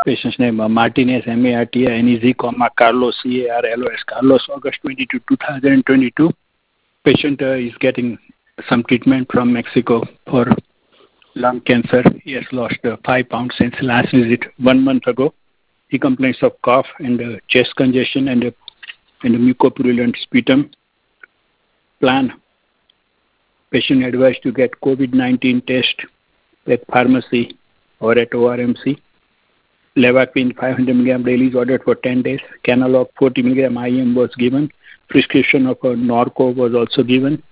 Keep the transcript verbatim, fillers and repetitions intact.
Patient's name uh, Martinez, M A R T I N E Z, comma, Carlos, C A R L O S, Carlos, August twenty-second, two thousand twenty-two. Patient uh, is getting some treatment from Mexico for lung cancer. He has lost uh, five pounds since last visit one month ago. He complains of cough and uh, chest congestion and, uh, and mucopurulent sputum. Plan. Patient advised to get COVID nineteen test at pharmacy or at O R M C. Levaquin five hundred milligram daily is ordered for ten days. Canalog forty milligram I M was given. Prescription of a Norco was also given.